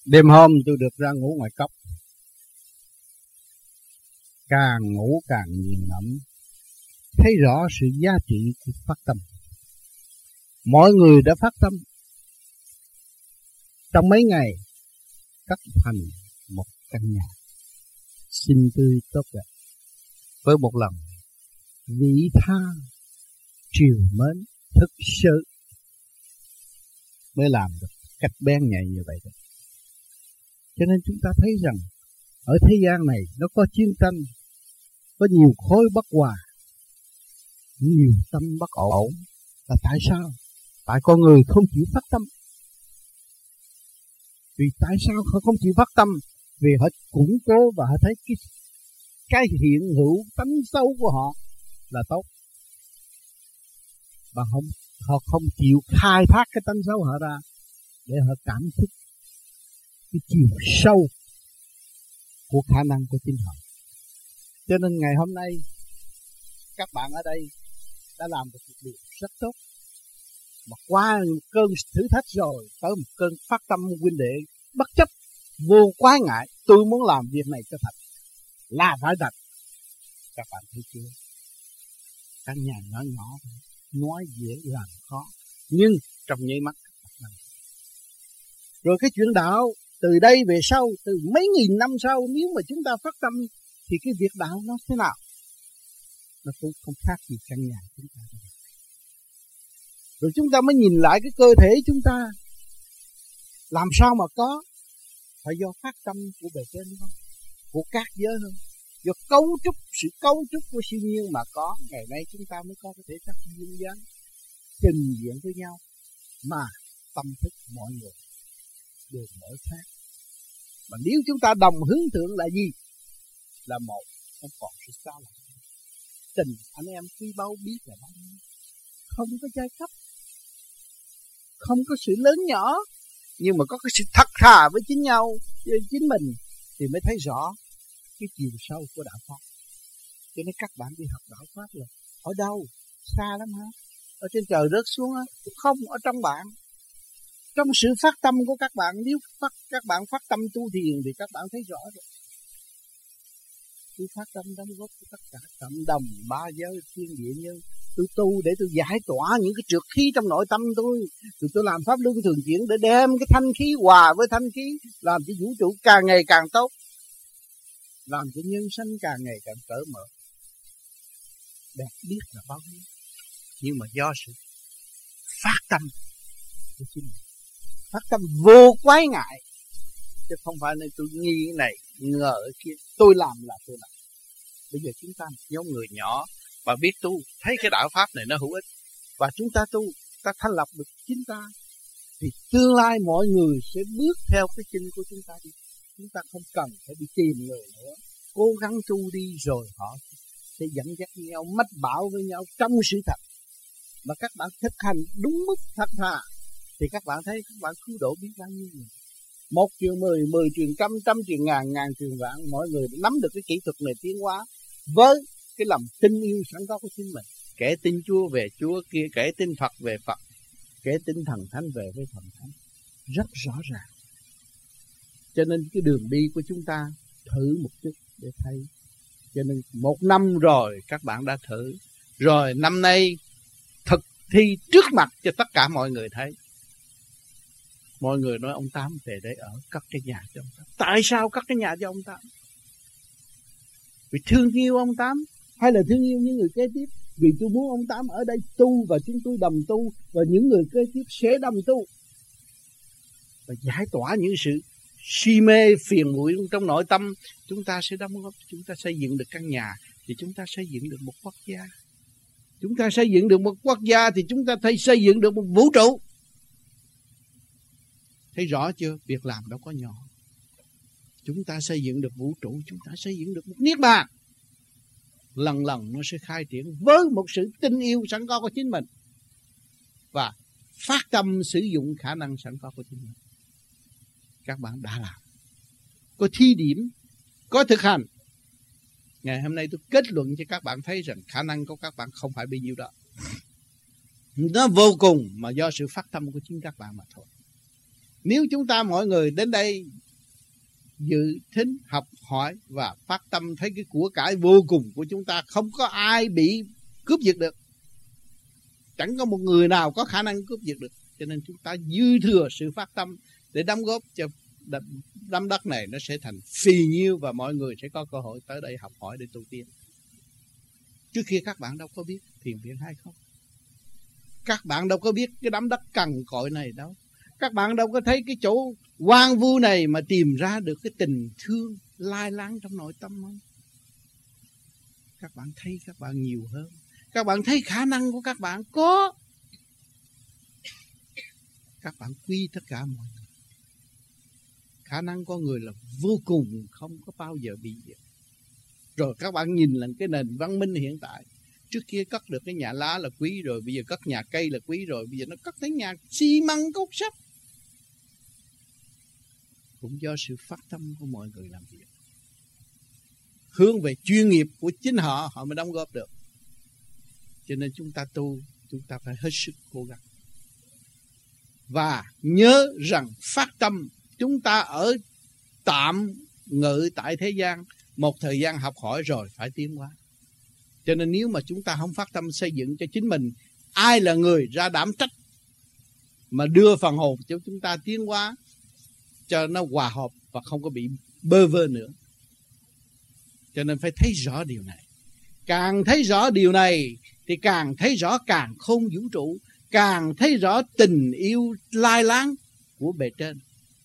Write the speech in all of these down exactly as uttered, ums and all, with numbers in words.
Đêm hôm tôi được ra ngủ ngoài cốc. Càng ngủ càng nghiền ngẫm, thấy rõ sự giá trị của phát tâm. Mọi người đã phát tâm. Trong mấy ngày cất thành một căn nhà xinh tươi tốt đẹp, với một lòng vị tha triều mến thực sự mới làm được cách bén nhạy như vậy đó. Cho nên chúng ta thấy rằng ở thế gian này nó có chiến tranh, có nhiều khối bất hòa, nhiều tâm bất ổn. Là tại sao? Tại con người không chịu phát tâm. Vì tại sao họ không chịu phát tâm? Vì họ củng cố và họ thấy cái, cái hiện hữu tánh xấu của họ là tốt, và họ, họ không chịu khai thác cái tánh xấu họ ra để họ cảm thức cái chiều sâu của khả năng của chính họ. Cho nên ngày hôm nay các bạn ở đây đã làm được một điều rất tốt. Mà qua một cơn thử thách rồi, tới một cơn phát tâm huynh đệ bất chấp vô quái ngại, tôi muốn làm việc này cho thật là phải thật. Các bạn thấy chưa? Căn nhà nhỏ nhỏ nói dễ làm khó, nhưng trong nháy mắt. Rồi cái chuyện đạo từ đây về sau, từ mấy nghìn năm sau, nếu mà chúng ta phát tâm thì cái việc đạo nó thế nào? Nó cũng không khác gì căn nhà chúng ta. Rồi chúng ta mới nhìn lại cái cơ thể chúng ta, làm sao mà có? Phải do phát tâm của bề trên không? Của các giới không? Do cấu trúc, sự cấu trúc của siêu nhiên mà có. Ngày nay chúng ta mới có cái thể xác duyên dáng trình diện với nhau. Mà tâm thức mọi người đều mỗi khác. Mà nếu chúng ta đồng hướng thượng là gì? Là một, không còn sự xa lạ. Tình anh em quý báu biết là bao nhiêu. Không có giai cấp, không có sự lớn nhỏ, nhưng mà có cái sự thật thà với chính nhau, với chính mình, thì mới thấy rõ cái chiều sâu của đạo pháp. Cho nên các bạn đi học đạo pháp rồi, ở đâu? Xa lắm hả? Ở trên trời rớt xuống á? Không, ở trong bạn. Trong sự phát tâm của các bạn, nếu phát, các bạn phát tâm tu thiền thì các bạn thấy rõ rồi. Tôi phát tâm đóng góp của tất cả cộng đồng, ba giới, thiên địa nhân. Tôi tu để tôi giải tỏa những cái trượt khí trong nội tâm tôi. Rồi tôi làm pháp luân thường chuyển để đem cái thanh khí hòa với thanh khí, làm cho vũ trụ càng ngày càng tốt, làm cho nhân sanh càng ngày càng cởi mở. Đẹp biết là bao nhiêu. Nhưng mà do sự phát tâm của chính mình, phát tâm vô quái ngại, chứ không phải nên tôi nghi cái này, ngờ cái kia. Tôi làm là tôi làm. Bây giờ chúng ta một nhóm người nhỏ và biết tu, thấy cái đạo pháp này nó hữu ích, và chúng ta tu, ta thanh lọc được chính ta, thì tương lai mọi người sẽ bước theo cái chân của chúng ta đi. Chúng ta không cần phải đi tìm người nữa, cố gắng tu đi, rồi họ sẽ dẫn dắt nhau, mách bảo với nhau trong sự thật. Mà các bạn thực hành đúng mức thật thà thì các bạn thấy các bạn cứu độ biết bao nhiêu người. Một truyền mười, mười truyền trăm, trăm truyền ngàn, ngàn truyền vạn. Mọi người nắm được cái kỹ thuật này tiến hóa với cái lòng tin yêu sẵn có của chính mình. Kẻ tin Chúa về Chúa kia, kẻ tin Phật về Phật, kẻ tin thần thánh về với thần thánh. Rất rõ ràng. Cho nên cái đường đi của chúng ta thử một chút để thấy. Cho nên một năm rồi các bạn đã thử, rồi năm nay thực thi trước mặt cho tất cả mọi người thấy. Mọi người nói ông Tám về để ở, cất cái nhà cho ông Tám. Tại sao cất cái nhà cho ông Tám? Vì thương yêu ông Tám, hay là thương yêu những người kế tiếp? Vì tôi muốn ông Tám ở đây tu, và chúng tôi đồng tu, và những người kế tiếp sẽ đồng tu, và giải tỏa những sự si mê phiền muội trong nội tâm. Chúng ta sẽ đóng góp, chúng ta xây dựng được căn nhà, thì chúng ta xây dựng được một quốc gia. Chúng ta xây dựng được một quốc gia thì chúng ta thấy xây dựng được một vũ trụ. Thấy rõ chưa? Việc làm đâu có nhỏ. Chúng ta xây dựng được vũ trụ, chúng ta xây dựng được một niết bàn. Lần lần nó sẽ khai triển với một sự tin yêu sẵn có của chính mình, và phát tâm sử dụng khả năng sẵn có của chính mình. Các bạn đã làm, có thí điểm, có thực hành. Ngày hôm nay tôi kết luận cho các bạn thấy rằng khả năng của các bạn không phải bao nhiêu đó. Nó vô cùng, mà do sự phát tâm của chính các bạn mà thôi. Nếu chúng ta mọi người đến đây dự thính học hỏi và phát tâm thấy cái của cải vô cùng của chúng ta, không có ai bị cướp giật được, chẳng có một người nào có khả năng cướp giật được. Cho nên chúng ta dư thừa sự phát tâm để đóng góp cho đám đất này nó sẽ thành phì nhiêu, và mọi người sẽ có cơ hội tới đây học hỏi để tu tiên. Trước kia các bạn đâu có biết thiền viện hay không, các bạn đâu có biết cái đám đất cằn cội này đâu, các bạn đâu có thấy cái chỗ hoang vu này mà tìm ra được cái tình thương lai láng trong nội tâm không? Các bạn thấy các bạn nhiều hơn, các bạn thấy khả năng của các bạn có, các bạn quy tất cả mọi người. Khả năng con người là vô cùng, không có bao giờ bị diệt. Rồi các bạn nhìn là cái nền văn minh hiện tại, trước kia cất được cái nhà lá là quý rồi, bây giờ cất nhà cây là quý rồi, bây giờ nó cất tới nhà xi măng cốt sắt. Cũng do sự phát tâm của mọi người làm việc, hướng về chuyên nghiệp của chính họ, họ mới đóng góp được. Cho nên chúng ta tu, chúng ta phải hết sức cố gắng. Và nhớ rằng phát tâm, chúng ta ở tạm ngự tại thế gian một thời gian học hỏi rồi phải tiến hóa. Cho nên nếu mà chúng ta không phát tâm xây dựng cho chính mình, ai là người ra đảm trách mà đưa phần hồn cho chúng ta tiến hóa cho nó hòa hợp và không có bị bơ vơ nữa. Cho nên phải thấy rõ điều này. Càng thấy rõ điều này thì càng thấy rõ càng khôn vũ trụ, càng thấy rõ tình yêu lai láng của bề trên.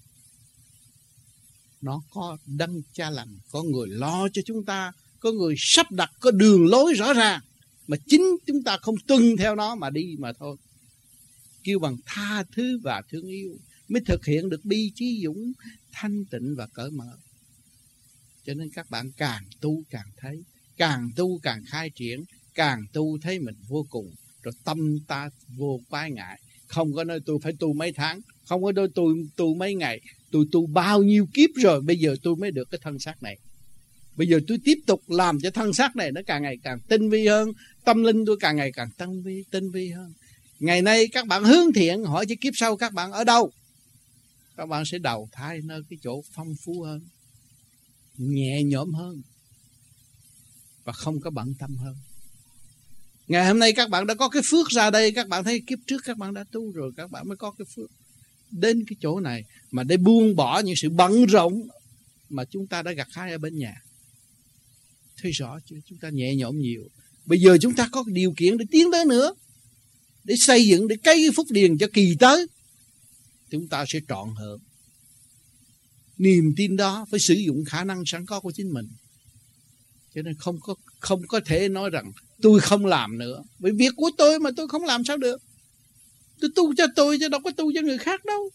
Nó có đấng cha lành, có người lo cho chúng ta, có người sắp đặt, có đường lối rõ ràng, mà chính chúng ta không tuân theo nó mà đi mà thôi. Kêu bằng tha thứ và thương yêu mới thực hiện được bi trí dũng, thanh tịnh và cởi mở. Cho nên các bạn càng tu càng thấy, càng tu càng khai triển, càng tu thấy mình vô cùng, rồi tâm ta vô quái ngại. Không có nói tôi phải tu mấy tháng, không có nói tôi tu mấy ngày, tôi tu bao nhiêu kiếp rồi, bây giờ tôi mới được cái thân xác này. Bây giờ tôi tiếp tục làm cho thân xác này nó càng ngày càng tinh vi hơn, tâm linh tôi càng ngày càng tinh vi, tinh vi hơn. Ngày nay các bạn hướng thiện, hỏi chứ kiếp sau các bạn ở đâu? Các bạn sẽ đầu thai nơi cái chỗ phong phú hơn, nhẹ nhõm hơn, và không có bận tâm hơn. Ngày hôm nay các bạn đã có cái phước ra đây, các bạn thấy kiếp trước các bạn đã tu rồi, các bạn mới có cái phước đến cái chỗ này mà để buông bỏ những sự bận rộn mà chúng ta đã gặt hái ở bên nhà. Thấy rõ chưa? Chúng ta nhẹ nhõm nhiều. Bây giờ chúng ta có điều kiện để tiến tới nữa, để xây dựng, để cấy cái phúc điền cho kỳ tới, chúng ta sẽ trọn hợp. Niềm tin đó phải sử dụng khả năng sẵn có của chính mình. Cho nên không có, không có thể nói rằng tôi không làm nữa, vì việc của tôi mà tôi không làm sao được. Tôi tu cho tôi chứ đâu có tu cho người khác đâu.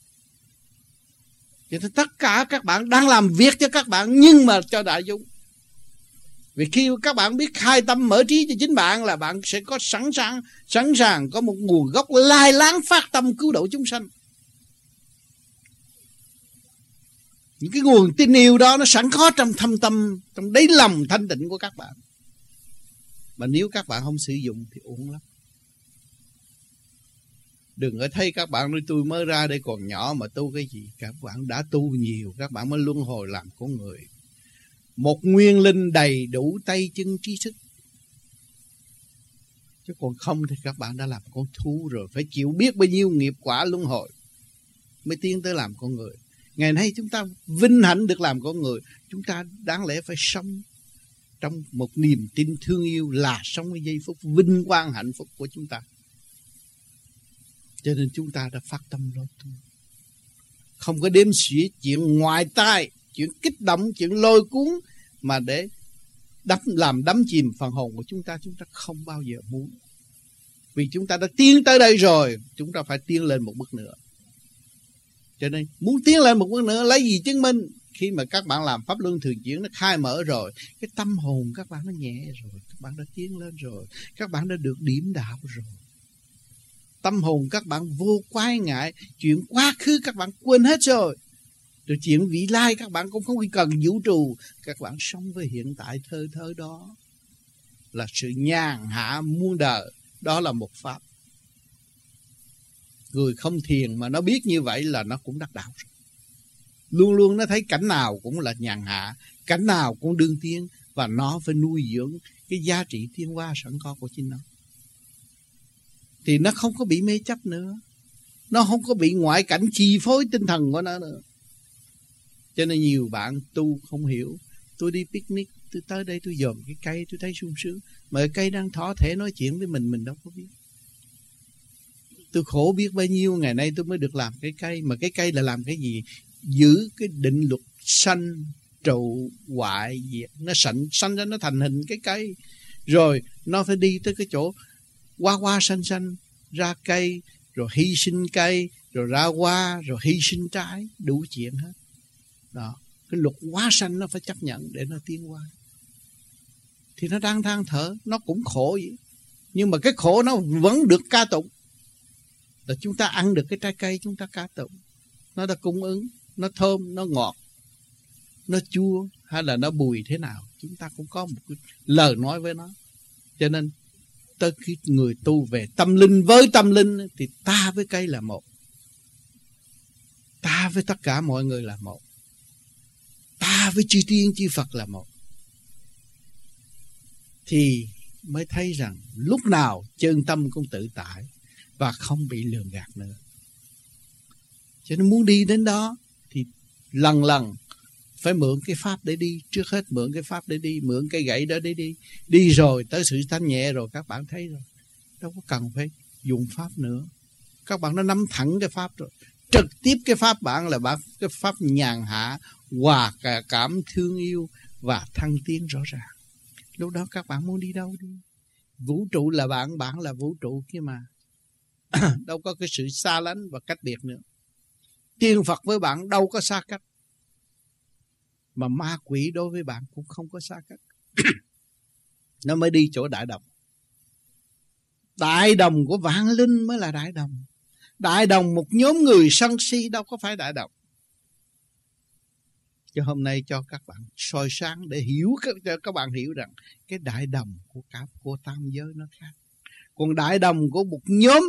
Cho nên tất cả các bạn đang làm việc cho các bạn, nhưng mà cho đại chúng. Vì khi các bạn biết khai tâm mở trí cho chính bạn là bạn sẽ có sẵn sàng, sẵn sàng có một nguồn gốc lai láng phát tâm cứu độ chúng sanh. Những cái nguồn tin yêu đó nó sẵn có trong thâm tâm, trong đáy lòng thanh tịnh của các bạn. Mà nếu các bạn không sử dụng thì uổng lắm. Đừng có thấy các bạn nói tôi mới ra đây còn nhỏ mà tu cái gì. Các bạn đã tu nhiều, các bạn mới luân hồi làm con người. Một nguyên linh đầy đủ tay chân trí thức. Chứ còn không thì các bạn đã làm con thú rồi. Phải chịu biết bao nhiêu nghiệp quả luân hồi mới tiến tới làm con người. Ngày nay chúng ta vinh hạnh được làm con người. Chúng ta đáng lẽ phải sống trong một niềm tin thương yêu, là sống cái giây phút vinh quang hạnh phúc của chúng ta. Cho nên chúng ta đã phát tâm lo tu, không có đếm xỉa chuyện ngoại tai, chuyện kích động, chuyện lôi cuốn mà để đắm, làm đắm chìm phần hồn của chúng ta. Chúng ta không bao giờ muốn. Vì chúng ta đã tiến tới đây rồi, chúng ta phải tiến lên một bước nữa. Cho nên muốn tiến lên một bước nữa, lấy gì chứng minh? Khi mà các bạn làm pháp luân thường chuyển nó khai mở rồi, cái tâm hồn các bạn nó nhẹ rồi, các bạn đã tiến lên rồi, các bạn đã được điểm đạo rồi. Tâm hồn các bạn vô quái ngại, chuyện quá khứ các bạn quên hết rồi. Rồi chuyện vị lai các bạn cũng không cần vũ trụ, các bạn sống với hiện tại thơ thơ đó. Là sự nhàn hạ muôn đời, đó là một pháp. Người không thiền mà nó biết như vậy là nó cũng đắc đạo rồi. Luôn luôn nó thấy cảnh nào cũng là nhàn hạ, cảnh nào cũng đương tiên, và nó phải nuôi dưỡng cái giá trị tiến hóa sẵn có của chính nó. Thì nó không có bị mê chấp nữa, nó không có bị ngoại cảnh chi phối tinh thần của nó nữa. Cho nên nhiều bạn tu không hiểu. Tôi đi picnic, tôi tới đây tôi dòm cái cây, tôi thấy sung sướng. Mà cái cây đang thỏ thể nói chuyện với mình, mình đâu có biết. Tôi khổ biết bao nhiêu, ngày nay tôi mới được làm cái cây. Mà cái cây là làm cái gì? Giữ cái định luật sanh trụ hoại diệt. Nó sanh, sanh ra nó thành hình cái cây. Rồi nó phải đi tới cái chỗ hoa hoa xanh xanh, ra cây, rồi hy sinh cây, rồi ra hoa, rồi hy sinh trái, đủ chuyện hết. Đó, cái luật hóa sanh nó phải chấp nhận để nó tiến hóa. Thì nó đang than thở, nó cũng khổ vậy. Nhưng mà cái khổ nó vẫn được ca tụng. Là chúng ta ăn được cái trái cây chúng ta ca tụng. Nó đã cung ứng, nó thơm, nó ngọt, nó chua hay là nó bùi thế nào, chúng ta cũng có một cái lời nói với nó. Cho nên tới khi người tu về tâm linh với tâm linh thì ta với cây là một. Ta với tất cả mọi người là một. Ta với chư tiên chư Phật là một. Thì mới thấy rằng lúc nào chân tâm cũng tự tại và không bị lường gạt nữa. Cho nên muốn đi đến đó thì lần lần phải mượn cái pháp để đi. Trước hết mượn cái pháp để đi, mượn cây gậy đó để đi. Đi rồi tới sự thanh nhẹ rồi các bạn thấy rồi, đâu có cần phải dùng pháp nữa. Các bạn đã nắm thẳng cái pháp rồi. Trực tiếp cái pháp bạn là bạn, cái pháp nhàn hạ, hòa cảm thương yêu và thăng tiến rõ ràng. Lúc đó các bạn muốn đi đâu đi. Vũ trụ là bạn, bạn là vũ trụ kia mà. Đâu có cái sự xa lánh và cách biệt nữa. Tiên Phật với bạn đâu có xa cách. Mà ma quỷ đối với bạn cũng không có xa cách. Nó mới đi chỗ đại đồng. Đại đồng của vạn linh mới là đại đồng. Đại đồng một nhóm người sân si đâu có phải đại đồng. Cho hôm nay cho các bạn soi sáng để hiểu, cho các bạn hiểu rằng cái đại đồng của cả của tam giới nó khác. Còn đại đồng của một nhóm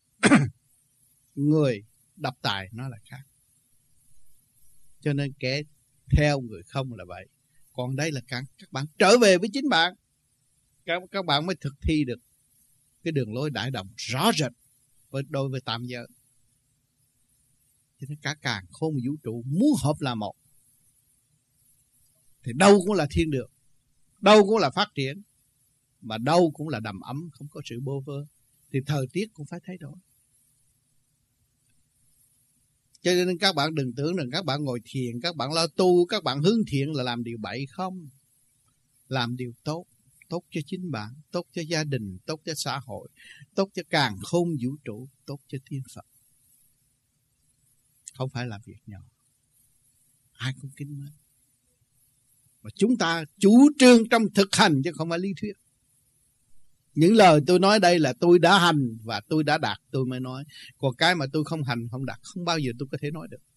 người độc tài nó là khác. Cho nên kẻ theo người không là vậy. Còn đây là các, các bạn trở về với chính bạn. Các, các bạn mới thực thi được cái đường lối đại đồng rõ rệt với đối với tam giới. Cho nên cả càn khôn vũ trụ muốn hợp là một. Thì đâu cũng là thiên đường, đâu cũng là phát triển, mà đâu cũng là đầm ấm, không có sự bô vơ. Thì thời tiết cũng phải thay đổi. Cho nên các bạn đừng tưởng rằng các bạn ngồi thiền, các bạn lo tu, các bạn hướng thiện là làm điều bậy. Không. Làm điều tốt. Tốt cho chính bạn, tốt cho gia đình, tốt cho xã hội, tốt cho càn khôn vũ trụ, tốt cho thiên Phật. Không phải là việc nhỏ. Ai cũng kính mến. Và chúng ta chủ trương trong thực hành chứ không phải lý thuyết. Những lời tôi nói đây là tôi đã hành và tôi đã đạt tôi mới nói. Còn cái mà tôi không hành, không đạt, không bao giờ tôi có thể nói được.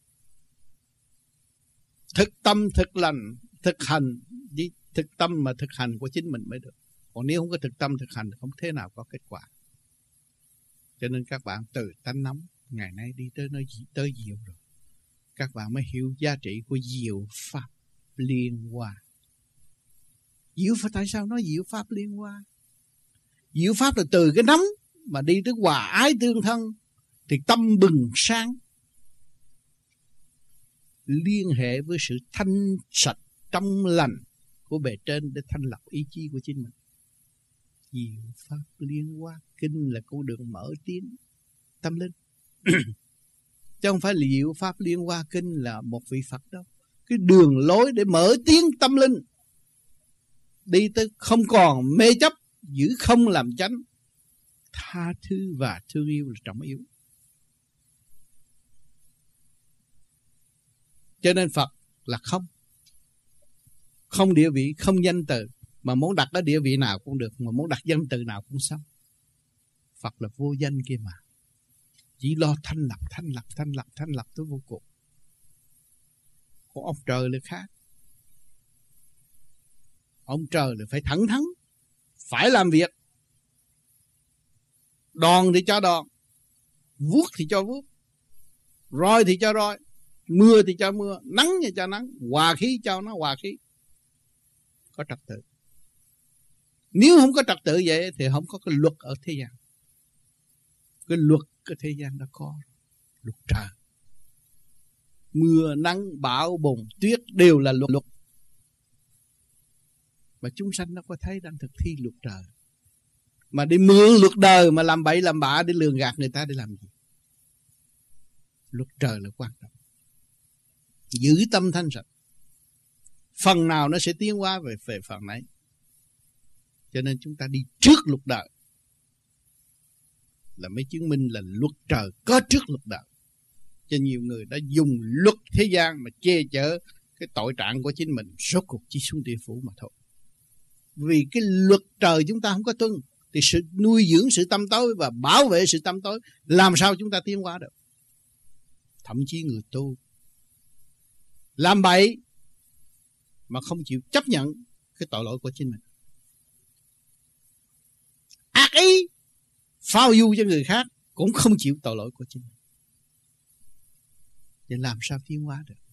Thực tâm, thực lành, thực hành. Thực tâm mà thực hành của chính mình mới được. Còn nếu không có thực tâm, thực hành không thế nào có kết quả. Cho nên các bạn từ tánh nóng, ngày nay đi tới nơi tới diệu rồi. Các bạn mới hiểu giá trị của diệu pháp liên hoa. Diệu pháp, tại sao nói diệu pháp liên hoa? Diệu pháp là từ cái nóng mà đi tới hòa ái tương thân thì tâm bừng sáng, liên hệ với sự thanh sạch trong lành của bề trên để thanh lọc ý chí của chính mình. Diệu pháp liên hoa kinh là con đường mở tiến tâm linh. Chứ không phải là diệu pháp liên hoa kinh là một vị Phật đâu. Cái đường lối để mở tiến tâm linh, đi tới không còn mê chấp, giữ không làm chánh, tha thứ và thương yêu là trọng yếu. Cho nên Phật là không. Không địa vị, không danh từ. Mà muốn đặt ở địa vị nào cũng được, mà muốn đặt danh từ nào cũng xong. Phật là vô danh kia mà. Chỉ lo thanh lập, thanh lập, thanh lập, thanh lập tới vô cùng. Còn ông trời là khác. Ông trời là phải thẳng thắn, phải làm việc. Đòn thì cho đòn, vuốt thì cho vuốt, roi thì cho roi, mưa thì cho mưa, nắng thì cho nắng, hòa khí cho nó hòa khí. Có trật tự. Nếu không có trật tự vậy thì không có cái luật ở thế gian. Cái luật cái thế gian đã có. Luật trời. Mưa, nắng, bão, bùng, tuyết đều là luật. luật. Mà chúng sanh nó có thấy đang thực thi luật trời. Mà đi mượn luật đời mà làm bậy làm bạ để lường gạt người ta để làm gì? Luật trời là quan trọng. Giữ tâm thanh sạch. Phần nào nó sẽ tiến hóa về, về phần ấy. Cho nên chúng ta đi trước luật đời là mới chứng minh là luật trời có trước luật đời. Cho nhiều người đã dùng luật thế gian mà che chở cái tội trạng của chính mình, rốt cuộc chỉ xuống địa phủ mà thôi. Vì cái luật trời chúng ta không có tuân, thì sự nuôi dưỡng sự tâm tối và bảo vệ sự tâm tối, làm sao chúng ta tiến hóa được? Thậm chí người tu làm bậy mà không chịu chấp nhận cái tội lỗi của chính mình, ác ý phao du cho người khác cũng không chịu tội lỗi của chính mình, vậy làm sao tiến hóa được?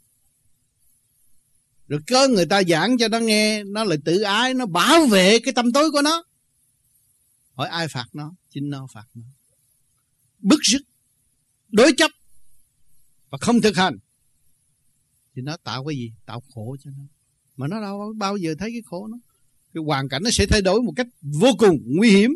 Rồi có người ta giảng cho nó nghe, nó lại tự ái, nó bảo vệ cái tâm tối của nó. Hỏi ai phạt nó? Chính nó phạt nó. Bức rứt, đối chấp và không thực hành thì nó tạo cái gì? Tạo khổ cho nó. Mà nó đâu bao giờ thấy cái khổ nó. Cái hoàn cảnh nó sẽ thay đổi một cách vô cùng nguy hiểm,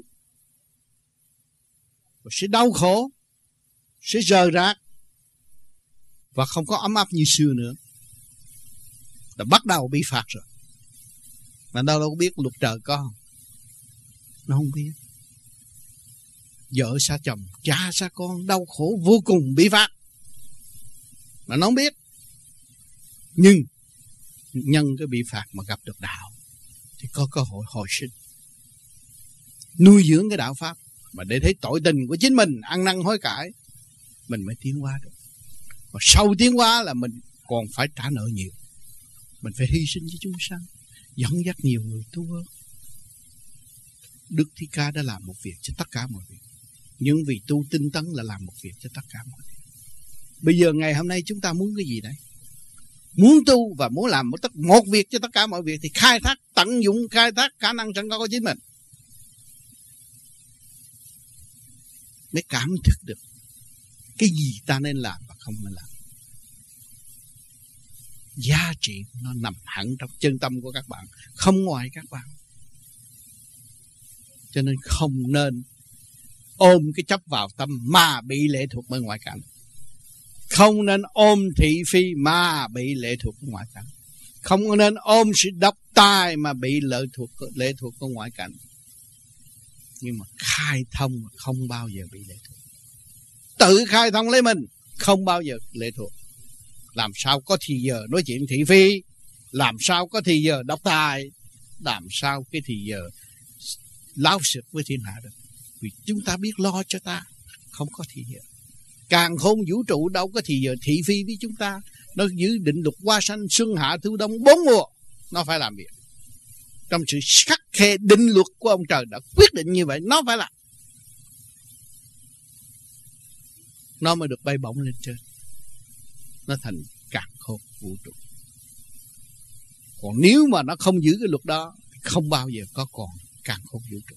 và sẽ đau khổ, sẽ rời rạc và không có ấm áp như xưa nữa. Đã bắt đầu bị phạt rồi. Mà đâu đâu có biết luật trời có không? Nó không biết. Vợ xa chồng, cha xa con, đau khổ vô cùng bị phạt mà nó không biết. Nhưng nhân cái bị phạt mà gặp được đạo thì có cơ hội hồi sinh, nuôi dưỡng cái đạo pháp, mà để thấy tội tình của chính mình, ăn năn hối cải, mình mới tiến hóa được. Và sau tiến hóa là mình còn phải trả nợ nhiều. Mình phải hy sinh cho chúng sanh, dẫn dắt nhiều người tu hơn. Đức Thích Ca đã làm một việc cho tất cả mọi việc. Những vị tu tinh tấn là làm một việc cho tất cả mọi việc. Bây giờ ngày hôm nay chúng ta muốn cái gì đấy? Muốn tu và muốn làm một, một việc cho tất cả mọi việc thì khai thác, tận dụng, khai thác khả năng sẵn có của chính mình, mới cảm thức được cái gì ta nên làm và không nên làm. Giá trị nó nằm hẳn trong chân tâm của các bạn, không ngoài các bạn. Cho nên không nên ôm cái chấp vào tâm mà bị lệ thuộc bởi ngoại cảnh. Không nên ôm thị phi mà bị lệ thuộc của ngoại cảnh. Không nên ôm sự độc tài mà bị lệ thuộc, lệ thuộc của ngoại cảnh. Nhưng mà khai thông không bao giờ bị lệ thuộc. Tự khai thông lấy mình, không bao giờ lệ thuộc. Làm sao có thì giờ nói chuyện thị phi, làm sao có thì giờ độc tài, làm sao cái thì giờ láo xược với thiên hạ được. Vì chúng ta biết lo cho ta, không có thì giờ. Càng khôn vũ trụ đâu có thì giờ thị phi với chúng ta. Nó giữ định luật hoa sanh xuân hạ thu đông bốn mùa, nó phải làm việc. Trong sự khắc khe định luật của ông trời đã quyết định như vậy, nó phải làm. Nó mới được bay bổng lên trên. Nó thành càn khôn vũ trụ. Còn nếu mà nó không giữ cái luật đó thì không bao giờ có còn càn khôn vũ trụ.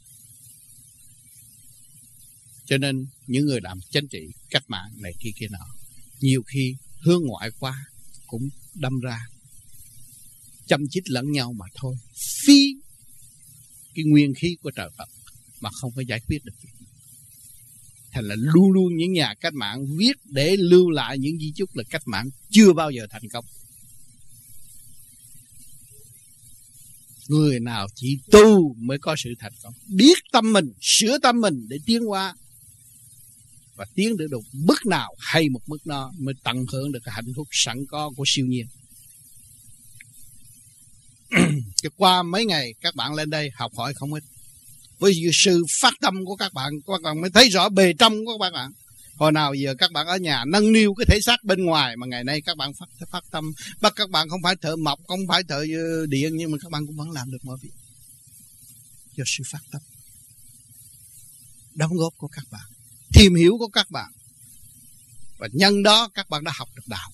Cho nên những người làm chính trị, cách mạng này kia kia nọ, nhiều khi hướng ngoại quá cũng đâm ra châm chích lẫn nhau mà thôi, phí cái nguyên khí của trời Phật mà không có giải quyết được việc. Thành là luôn luôn những nhà cách mạng viết để lưu lại những di chúc là cách mạng chưa bao giờ thành công. Người nào chỉ tu mới có sự thành công, biết tâm mình, sửa tâm mình để tiến qua và tiến được một bước nào hay một bước đó mới tận hưởng được cái hạnh phúc sẵn có của siêu nhiên. Qua mấy ngày các bạn lên đây học hỏi không ít, với sự phát tâm của các bạn, các bạn mới thấy rõ bề trong của các bạn. Hồi nào giờ các bạn ở nhà nâng niu cái thể xác bên ngoài, mà ngày nay các bạn phát, phát tâm, bắt các bạn không phải thợ mộc, không phải thợ điện, nhưng mà các bạn cũng vẫn làm được mọi việc do sự phát tâm đóng góp của các bạn. tìm hiểu của các bạn. Và nhân đó các bạn đã học được đạo.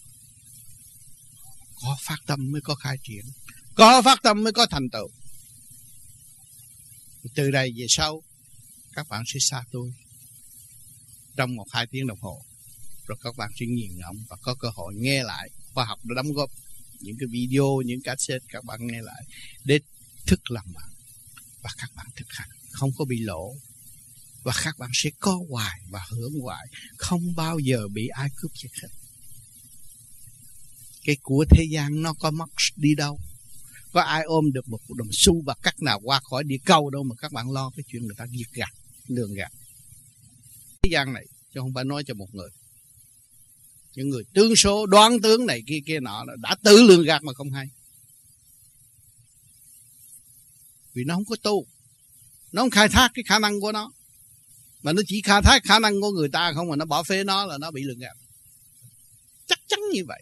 Có phát tâm mới có khai triển, có phát tâm mới có thành tựu. Từ đây về sau các bạn sẽ xa tôi trong một hai tiếng đồng hồ, rồi các bạn sẽ nghiền ngẫm và có cơ hội nghe lại khoa học đã đóng góp những cái video, những cassette, các bạn nghe lại để thức lòng bạn và các bạn thực hành, không có bị lỗ. Và các bạn sẽ có hoài và hưởng hoài, không bao giờ bị ai cướp giật hết. Cái của thế gian nó có mất đi đâu. Có ai ôm được một đồng xu và cắt nào qua khỏi địa cầu đâu mà các bạn lo cái chuyện người ta giết gạt, lường gạt. Thế gian này, chứ không phải nói cho một người. Những người tướng số, đoán tướng này kia kia nọ đã tự lường gạt mà không hay. Vì nó không có tu, nó không khai thác cái khả năng của nó, mà nó chỉ khai thác khả năng của người ta không, mà nó bỏ phế nó là nó bị lường gạt. Chắc chắn như vậy.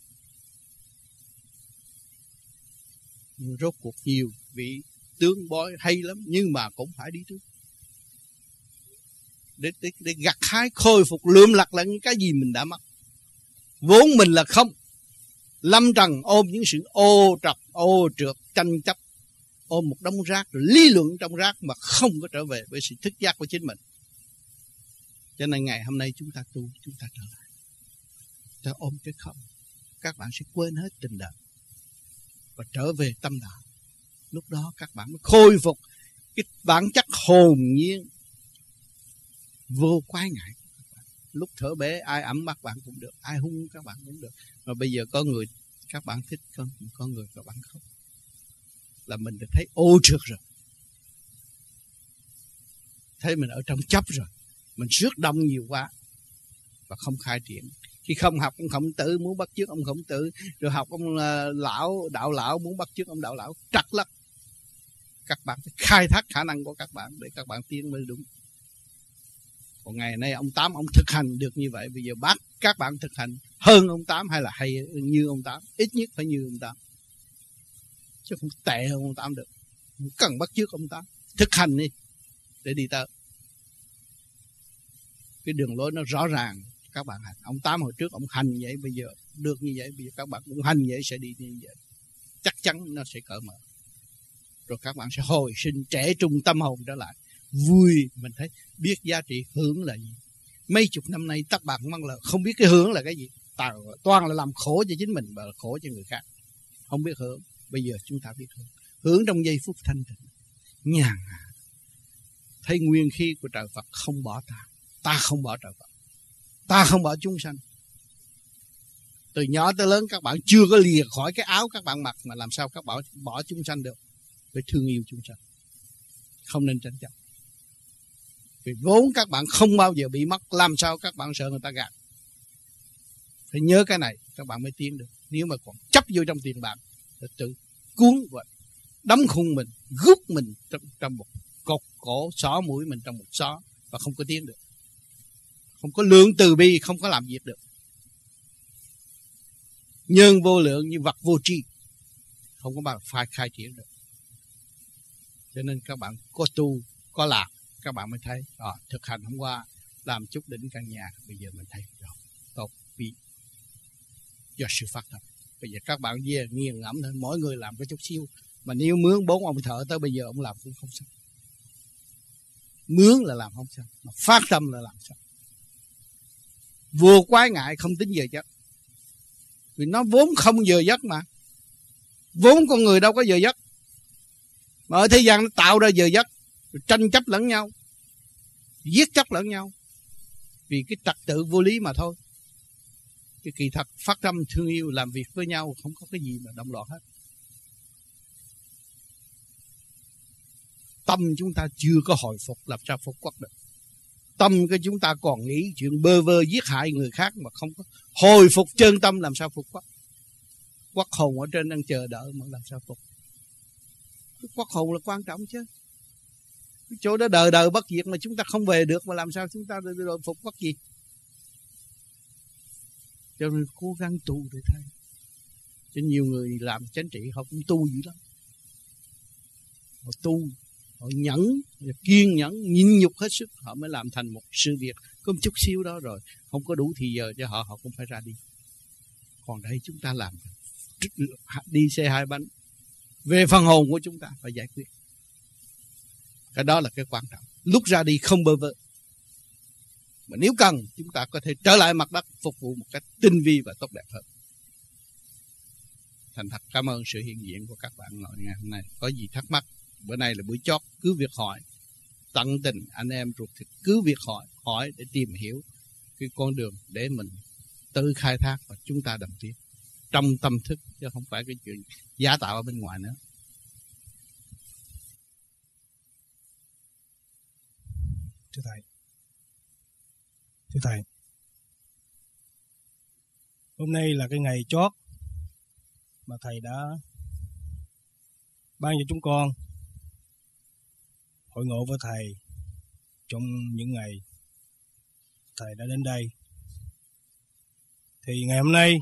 Rốt cuộc nhiều vị tướng bói hay lắm, nhưng mà cũng phải đi trước để, để, để gặt hái khôi phục lượm lặt lại những cái gì mình đã mất. Vốn mình là không, lâm trần ôm những sự ô trọc, ô trượt, tranh chấp, ôm một đống rác rồi lý luận trong rác mà không có trở về với sự thức giác của chính mình. Cho nên ngày hôm nay chúng ta tu, chúng ta trở lại, ta ôm cái không, các bạn sẽ quên hết tình đời và trở về tâm đạo. Lúc đó các bạn mới khôi phục cái bản chất hồn nhiên vô quái ngại. Lúc thở bể ai ấm bắt bạn cũng được, ai hung các bạn cũng được. Mà bây giờ có người các bạn thích, có, có người các bạn không, là mình đã thấy ô trượt rồi, thấy mình ở trong chấp rồi, mình rước đông nhiều quá và không khai triển. Khi không học ông Khổng Tử muốn bắt chước ông Khổng Tử, rồi học ông uh, lão đạo lão muốn bắt chước ông đạo lão, trật lắm. Các bạn phải khai thác khả năng của các bạn để các bạn tiến mới đúng. Còn ngày nay ông Tám ông thực hành được như vậy, bây giờ bắt các bạn thực hành hơn ông Tám hay là hay như ông Tám, ít nhất phải như ông Tám, chứ không tệ hơn ông Tám được. Không cần bắt chước ông Tám, thực hành đi để đi tới. Cái đường lối nó rõ ràng. Các bạn hành. Ông Tám hồi trước ông hành vậy, bây giờ được như vậy, bây giờ các bạn cũng hành vậy, sẽ đi như vậy. Chắc chắn nó sẽ cởi mở. Rồi các bạn sẽ hồi sinh trẻ trung tâm hồn trở lại. Vui, mình thấy biết giá trị hưởng là gì. Mấy chục năm nay các bạn mong là không biết cái hưởng là cái gì. Toàn là làm khổ cho chính mình và khổ cho người khác. Không biết hưởng. Bây giờ chúng ta biết hưởng. Hưởng trong giây phút thanh tịnh, nhàn hạ. Thấy nguyên khí của trời Phật không bỏ ta. Ta không bỏ trời Phật, ta không bỏ chúng sanh. Từ nhỏ tới lớn các bạn chưa có lìa khỏi cái áo các bạn mặc, mà làm sao các bạn bỏ chúng sanh được. Phải thương yêu chúng sanh, không nên tranh chấp. Vì vốn các bạn không bao giờ bị mất, làm sao các bạn sợ người ta gạt. Phải nhớ cái này các bạn mới tiến được. Nếu mà còn chấp vô trong tiền bạc, thì tự cuốn và đóng khung mình, rút mình trong, trong một cột cổ, xỏ mũi mình trong một xó và không có tiến được. Không có lượng từ bi, không có làm việc được. Nhân vô lượng như vật vô tri, không có bao phải khai triển được. Cho nên các bạn có tu, có làm, các bạn mới thấy à, thực hành hôm qua làm chút đỉnh căn nhà, bây giờ mình thấy rồi, tốt, vì do sự phát tâm. Bây giờ các bạn về nghiền ngẫm thôi, mỗi người làm cái chút xíu. Mà nếu mướn bốn ông thợ tới bây giờ ông làm cũng không sao. Mướn là làm không sao, mà phát tâm là làm sao. Vô quái ngại không tính giờ giấc. Vì nó vốn không giờ giấc mà. Vốn con người đâu có giờ giấc. Mà ở thế gian nó tạo ra giờ giấc, tranh chấp lẫn nhau, giết chóc lẫn nhau, vì cái trật tự vô lý mà thôi. Cái kỳ thật phát tâm thương yêu làm việc với nhau, không có cái gì mà động loạn hết. Tâm chúng ta chưa có hồi phục, làm sao phục quốc được. Tâm của chúng ta còn nghĩ chuyện bơ vơ giết hại người khác mà không có hồi phục chân tâm, làm sao phục quốc. Quốc hồn ở trên đang chờ đợi mà làm sao phục. Cái quốc hồn là quan trọng chứ. Cái chỗ đó đời đời bất diệt mà chúng ta không về được, mà làm sao chúng ta rồi phục quốc gì. Cho nên cố gắng tu để thấy. Cho nhiều người làm chính trị họ cũng tu dữ lắm. Họ tu, họ họ nhẫn, kiên nhẫn, nhịn nhục hết sức, họ mới làm thành một sự việc. Có một chút xíu đó rồi, không có đủ thì giờ cho họ, họ cũng phải ra đi. Còn đây chúng ta làm đi xe hai bánh, về phần hồn của chúng ta phải giải quyết. Cái đó là cái quan trọng. Lúc ra đi không bơ vơ. Mà nếu cần, chúng ta có thể trở lại mặt đất phục vụ một cách tinh vi và tốt đẹp hơn. Thành thật cảm ơn sự hiện diện của các bạn ngồi ngày hôm nay. Có gì thắc mắc, bữa nay là buổi chót, cứ việc hỏi. Tận tình anh em ruột thịt, cứ việc hỏi, hỏi để tìm hiểu cái con đường để mình tự khai thác và chúng ta đồng tiến trong tâm thức, chứ không phải cái chuyện giả tạo ở bên ngoài nữa. Thưa Thầy, Thưa Thầy, hôm nay là cái ngày chót mà Thầy đã ban cho chúng con hội ngộ với Thầy trong những ngày Thầy đã đến đây. Thì ngày hôm nay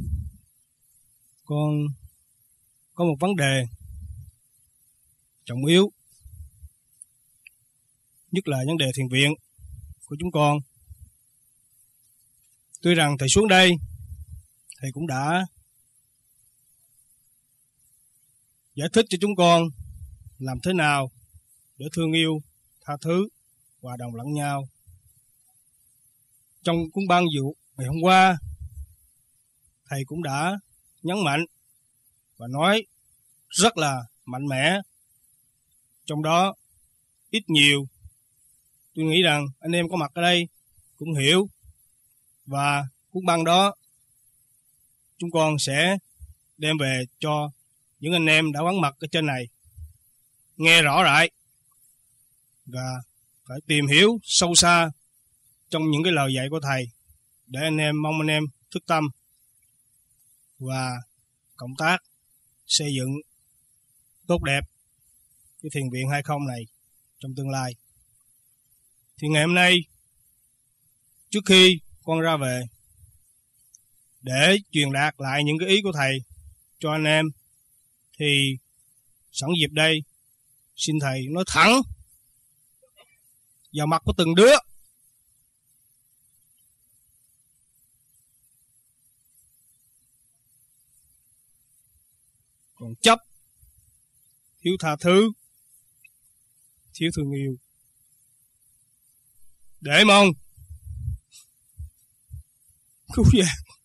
con có một vấn đề trọng yếu, nhất là vấn đề thiền viện của chúng con. Tuy rằng Thầy xuống đây, Thầy cũng đã giải thích cho chúng con làm thế nào để thương yêu, tha thứ, hòa đồng lẫn nhau. Trong cuốn ban dụ ngày hôm qua, Thầy cũng đã nhấn mạnh và nói rất là mạnh mẽ. Trong đó ít nhiều tôi nghĩ rằng anh em có mặt ở đây cũng hiểu, và cuốn băng đó chúng con sẽ đem về cho những anh em đã vắng mặt ở trên này nghe rõ lại, và phải tìm hiểu sâu xa trong những cái lời dạy của Thầy để anh em, mong anh em thức tâm và cộng tác xây dựng tốt đẹp cái thiền viện hai không này trong tương lai. Thì ngày hôm nay, trước khi con ra về, để truyền đạt lại những cái ý của Thầy cho anh em, thì sẵn dịp đây xin Thầy nói thẳng vào mặt của từng đứa. Còn chấp, thiếu tha thứ, thiếu thương yêu, để mong cứu vãn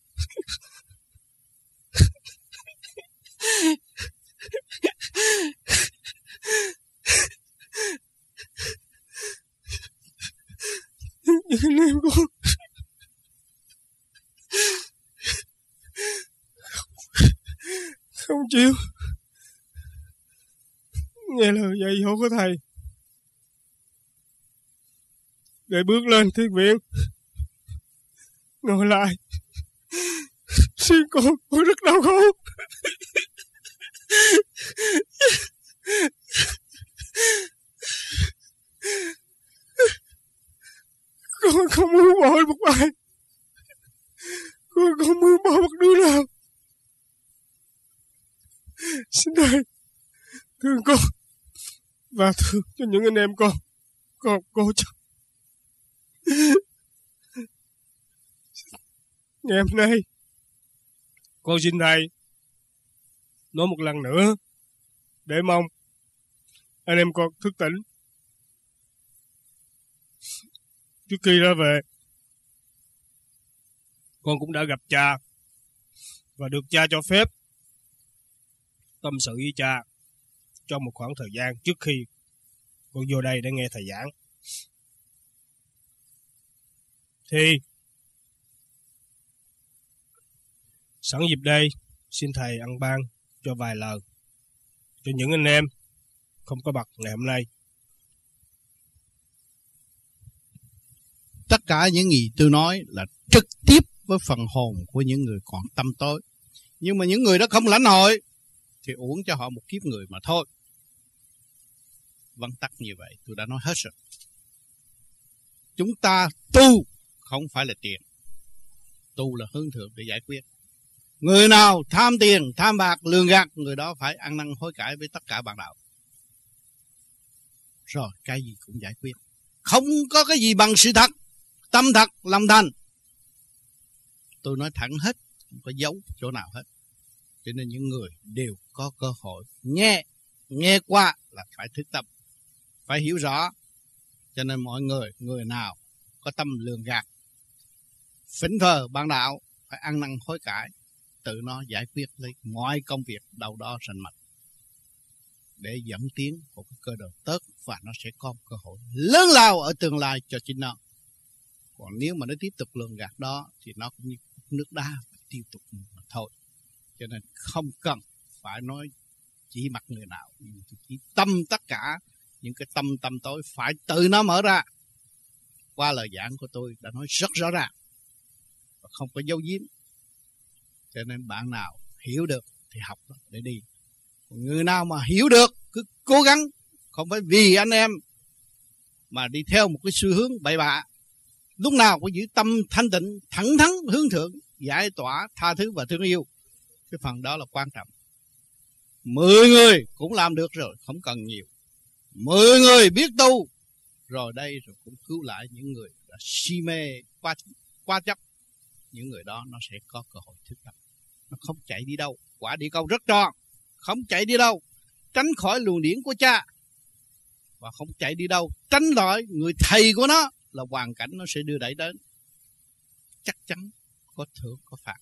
những anh em con không chịu nghe lời dạy dỗ của Thầy để bước lên thiền viện. Ngồi lại xin con, con rất đau khổ. Con không muốn bỏ một ai, con không muốn bỏ một đứa nào. Xin Thầy thương con và thương cho những anh em con con cô cháu. Ngày hôm nay con xin Thầy nói một lần nữa để mong anh em con thức tỉnh. Trước khi ra về, con cũng đã gặp cha và được cha cho phép tâm sự với cha trong một khoảng thời gian trước khi con vô đây để nghe Thầy giảng. Thì sẵn dịp đây, xin Thầy ăn ban cho vài lời cho những anh em không có mặt ngày hôm nay. Tất cả những gì tôi nói là trực tiếp với phần hồn của những người còn tâm tối. Nhưng mà những người đó không lãnh hội thì uổng cho họ một kiếp người mà thôi. Vắn tắt như vậy, tôi đã nói hết rồi. Chúng ta tu không phải là tiền. Tu là hướng thượng để giải quyết. Người nào tham tiền, tham bạc, lường gạt, người đó phải ăn năn hối cải với tất cả bạn đạo. rồi cái gì cũng giải quyết. Không có cái gì bằng sự thật, tâm thật, lòng thành. Tôi nói thẳng hết, không có giấu chỗ nào hết. Cho nên những người đều có cơ hội nghe, nghe qua là phải thức tâm, phải hiểu rõ. Cho nên mọi người, người nào có tâm lường gạt, phỉnh phờ ban đạo, phải ăn năn hối cải, tự nó giải quyết lấy mọi công việc đâu đó rành mạch, để dẫn tiến một cái cơ đồ tốt, và nó sẽ có cơ hội lớn lao ở tương lai cho chính nó. Còn nếu mà nó tiếp tục lường gạt đó thì nó cũng như nước đá tiếp tục mà thôi. Cho nên không cần phải nói chỉ mặt người nào, nhưng chỉ tâm tất cả những cái tâm tâm tối phải tự nó mở ra. Qua lời giảng của tôi đã nói rất rõ ràng và không có giấu giếm. Cho nên bạn nào hiểu được thì học để đi. Còn người nào mà hiểu được cứ cố gắng, không phải vì anh em mà đi theo một cái xu hướng bậy bạ. Lúc nào cũng giữ tâm thanh tịnh, thẳng thắn hướng thượng, giải tỏa, tha thứ và thương yêu. Cái phần đó là quan trọng. Mười người cũng làm được rồi, không cần nhiều. Mười người biết tu rồi đây, rồi cũng cứu lại những người đã si mê qua, qua chấp. Những người đó nó sẽ có cơ hội thức tâm. Nó không chạy đi đâu. Quả địa cầu rất tròn, không chạy đi đâu, tránh khỏi luồng điển của cha, và không chạy đi đâu, tránh khỏi người thầy của nó là hoàn cảnh nó sẽ đưa đẩy đến. Chắc chắn có thưởng có phạt.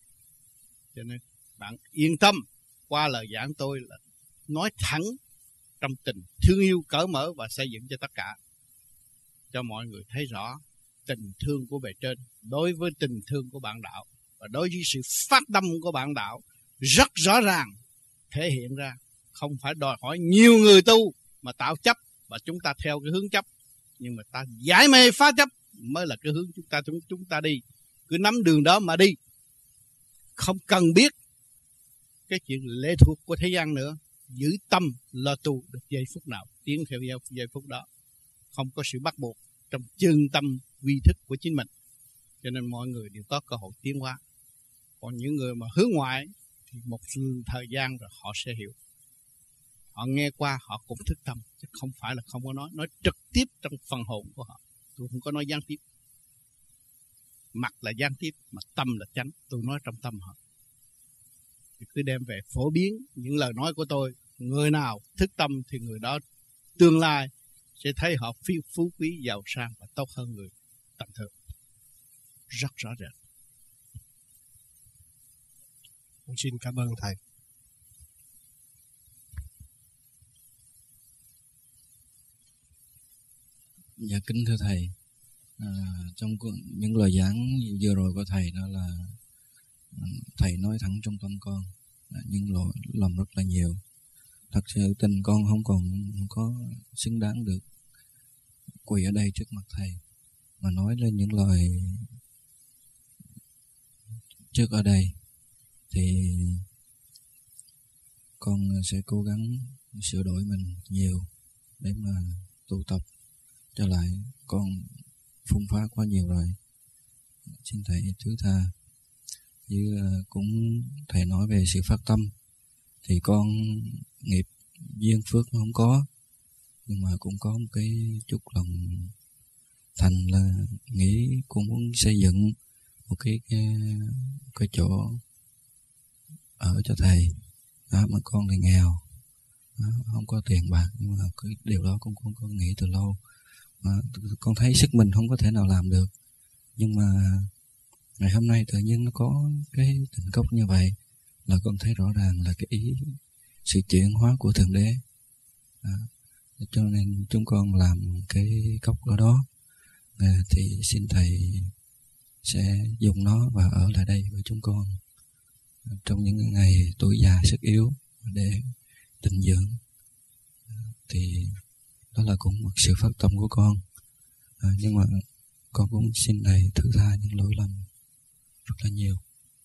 Cho nên bạn yên tâm. Qua lời giảng tôi là nói thẳng trong tình thương yêu cởi mở và xây dựng cho tất cả, cho mọi người thấy rõ tình thương của bề trên đối với tình thương của bạn đạo, và đối với sự phát tâm của bạn đạo rất rõ ràng thể hiện ra. Không phải đòi hỏi nhiều người tu mà tạo chấp và chúng ta theo cái hướng chấp, nhưng mà ta giải mê phá chấp mới là cái hướng chúng ta chúng, chúng ta đi. Cứ nắm đường đó mà đi, không cần biết cái chuyện lệ thuộc của thế gian nữa. Giữ tâm lo tu được giây phút nào tiến theo giây phút đó, không có sự bắt buộc trong chân tâm vi thức của chính mình. Cho nên mọi người đều có cơ hội tiến hóa. Còn những người mà hướng ngoại thì một thời gian rồi họ sẽ hiểu. Họ nghe qua họ cũng thức tâm, chứ không phải là không có nói. Nói trực tiếp trong phần hồn của họ. Tôi không có nói gián tiếp. Mặt là gián tiếp, mà tâm là chánh. Tôi nói trong tâm họ. Thì cứ đem về phổ biến những lời nói của tôi. Người nào thức tâm thì người đó tương lai sẽ thấy họ phi phú quý, giàu sang và tốt hơn người tầm thường. Rất rõ rệt. Xin cảm ơn thầy. Dạ kính thưa thầy, à, trong những lời giảng vừa rồi của thầy đó là thầy nói thẳng trong tâm con, à, nhưng lỗi lầm rất là nhiều. Thật sự tình con không còn không có xứng đáng được quỳ ở đây trước mặt thầy mà nói lên những lời trước ở đây. Thì con sẽ cố gắng sửa đổi mình nhiều để mà tu tập trở lại. Con phung phá quá nhiều rồi, xin thầy thứ tha. Như cũng thầy nói về sự phát tâm, thì con nghiệp duyên phước không có, nhưng mà cũng có một cái chút lòng thành là nghĩ cũng muốn xây dựng một cái cái, cái chỗ ở cho thầy đó, mà con thì nghèo đó, không có tiền bạc, nhưng mà cái điều đó con con có nghĩ từ lâu. Mà con thấy sức mình không có thể nào làm được, nhưng mà ngày hôm nay tự nhiên nó có cái tình cốc như vậy là con thấy rõ ràng là cái ý sự chuyển hóa của Thượng Đế đó. Cho nên chúng con làm cái cốc ở đó, à, thì xin thầy sẽ dùng nó và ở lại đây với chúng con trong những ngày tuổi già sức yếu để tịnh dưỡng. Thì đó là cũng một sự phát tâm của con, à, nhưng mà con cũng xin thầy thứ tha những lỗi lầm rất là nhiều.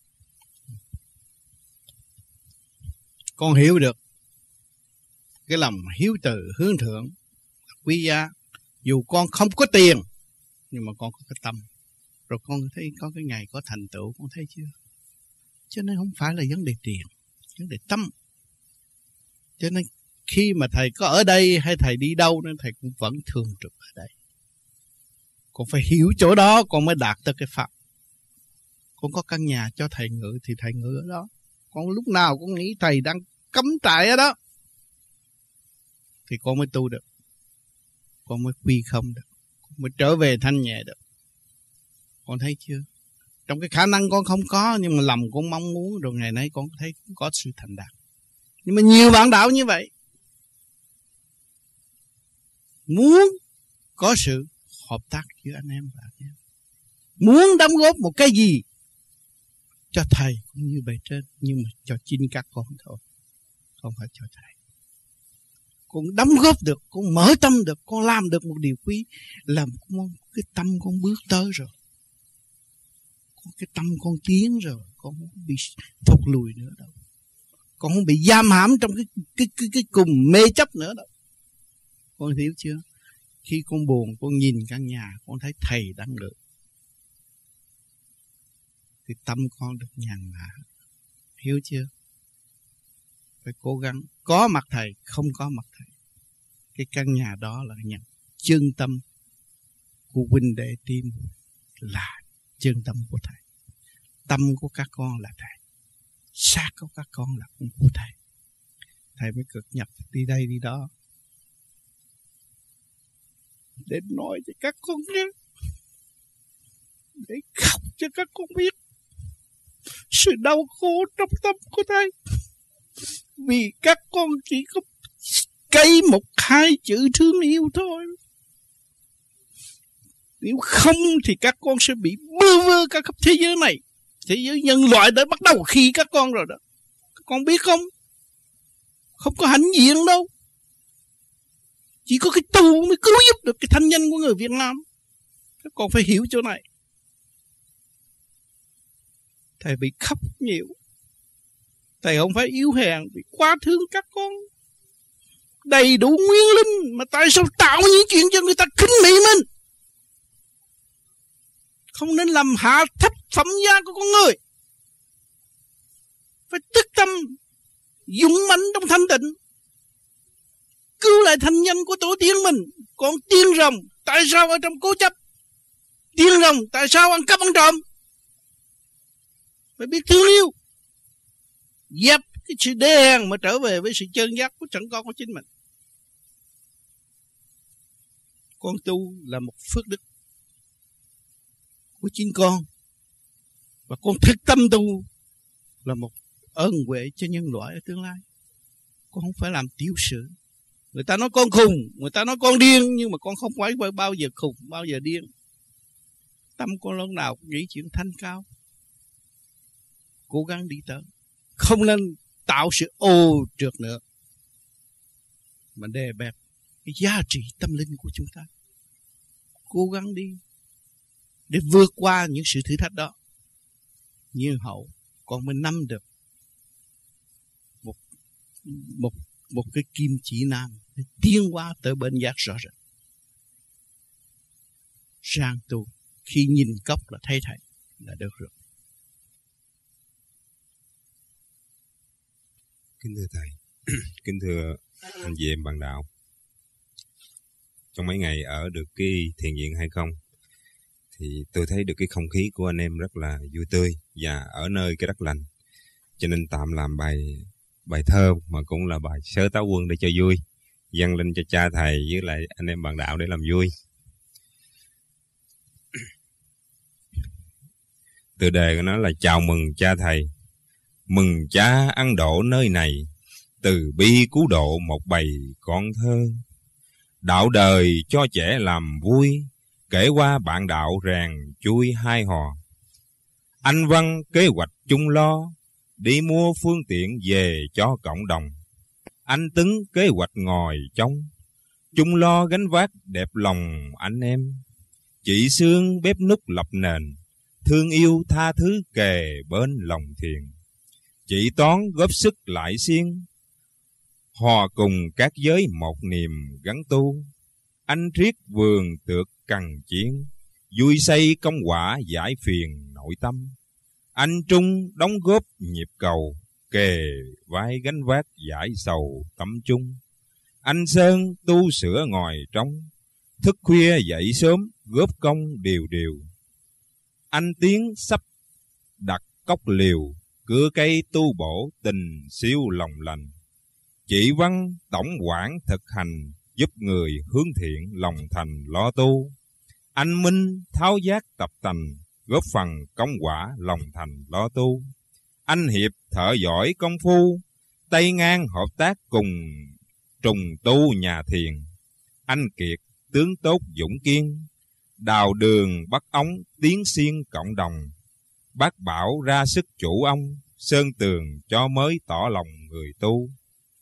Con hiểu được cái lòng hiếu từ hướng thượng quý giá. Dù con không có tiền, nhưng mà con có cái tâm. Rồi con thấy có cái ngày có thành tựu, con thấy chưa? Cho nên không phải là vấn đề tiền, vấn đề tâm. Cho nên khi mà thầy có ở đây hay thầy đi đâu nên thầy cũng vẫn thường trực ở đây. Con phải hiểu chỗ đó con mới đạt tới cái pháp. Con có căn nhà cho thầy ngự thì thầy ngự ở đó. Con lúc nào con nghĩ thầy đang cắm trại ở đó thì con mới tu được. Con mới quy không được. Con mới trở về thanh nhẹ được. Con thấy chưa? Trong cái khả năng con không có, nhưng mà lòng con mong muốn, rồi ngày nay con thấy có sự thành đạt. Nhưng mà nhiều bạn đạo như vậy, muốn có sự hợp tác giữa anh em và anh em, muốn đóng góp một cái gì cho thầy cũng như bề trên, nhưng mà cho chính các con thôi, không phải cho thầy. Con đóng góp được, con mở tâm được, con làm được một điều quý, làm con, cái tâm con bước tới rồi, con cái tâm con tiến rồi, con không bị thụt lùi nữa đâu, con không bị giam hãm trong cái cái cái cái cùng mê chấp nữa đâu. Con hiểu chưa? Khi con buồn, con nhìn căn nhà, con thấy thầy đang được, thì tâm con được nhàn hạ. Hiểu chưa? Phải cố gắng. Có mặt thầy, không có mặt thầy, cái căn nhà đó là nhận chân tâm của huynh đệ tim, là chân tâm của thầy. Tâm của các con là thầy, xác của các con là cũng của thầy. Thầy mới cực nhập đi đây đi đó để nói cho các con nghe, để khóc cho các con biết sự đau khổ trong tâm của thầy. Vì các con chỉ có cây một hai chữ thương yêu thôi. Nếu không thì các con sẽ bị bơ vơ cả khắp thế giới này. Thế giới nhân loại đã bắt đầu khi các con rồi đó. Các con biết không? Không có hãnh diện đâu. Chỉ có cái tu mới cứu giúp được cái thanh danh của người Việt Nam. Các con phải hiểu chỗ này. Thầy bị khóc nhiều. Thầy không phải yếu hèn, vì quá thương các con. Đầy đủ nguyên linh, mà tại sao tạo những chuyện cho người ta khinh mị mình? Không nên làm hạ thấp phẩm giá của con người. Phải tức tâm, dũng mãnh trong thanh tịnh, cứu lại thanh danh của tổ tiên mình. Còn tiên rồng, tại sao ở trong cố chấp? Tiên rồng, tại sao ăn cắp ăn trộm? Phải biết thương yêu, dẹp cái sự đê hèn mà trở về với sự chân giác của chẳng con của chính mình. Con tu là một phước đức của chính con, và con thực tâm tu là một ơn huệ cho nhân loại ở tương lai. Con không phải làm tiểu sự. Người ta nói con khùng, người ta nói con điên, nhưng mà con không phải bao giờ khùng, bao giờ điên. Tâm con lúc nào cũng nghĩ chuyện thanh cao, cố gắng đi tới, không nên tạo sự ô trượt nữa, mà đè bẹp cái giá trị tâm linh của chúng ta. Cố gắng đi để vượt qua những sự thử thách đó. Như hậu con mới nắm được một một một cái kim chỉ nam để tiến qua tới bên giác rõ rệt. Sang tu, khi nhìn cốc là thấy thầy là được rồi. Kính thưa thầy, kính thưa anh chị em bạn đạo, trong mấy ngày ở được cái thiền viện hay không, thì tôi thấy được cái không khí của anh em rất là vui tươi và ở nơi cái đất lành, cho nên tạm làm bài bài thơ mà cũng là bài Sớ Táo Quân để cho vui, dâng lên cho cha thầy với lại anh em bạn đạo để làm vui. Tựa đề của nó là chào mừng cha thầy, mừng cha ăn độ nơi này, từ bi cứu độ một bầy con thơ. Đạo đời cho trẻ làm vui, kể qua bạn đạo rèn chui hai hò. Anh văn kế hoạch chung lo, đi mua phương tiện về cho cộng đồng. Anh Tứng kế hoạch ngồi trong, chung lo gánh vác đẹp lòng anh em. Chị Sương bếp núc lập nền, thương yêu tha thứ kề bên lòng thiền. Chị Toán góp sức lại xiên, hòa cùng các giới một niềm gắn tu. Anh Triết vườn tược cằn chiến, vui xây công quả giải phiền nội tâm. Anh Trung đóng góp nhịp cầu, kề vai gánh vác giải sầu tâm chung. Anh Sơn tu sửa ngồi trong, thức khuya dậy sớm góp công điều điều. Anh Tiến sắp đặt cốc liều, cửa cây tu bổ tình siêu lòng lành. Chị Văn tổng quản thực hành, giúp người hướng thiện lòng thành lo tu. Anh Minh tháo giác tập tành, góp phần công quả lòng thành lo tu. Anh Hiệp thợ giỏi công phu, tay ngang hợp tác cùng trùng tu nhà thiền. Anh Kiệt tướng tốt dũng kiên, đào đường bắt ống tiến xiên cộng đồng. Bác Bảo ra sức chủ ông, sơn tường cho mới tỏ lòng người tu.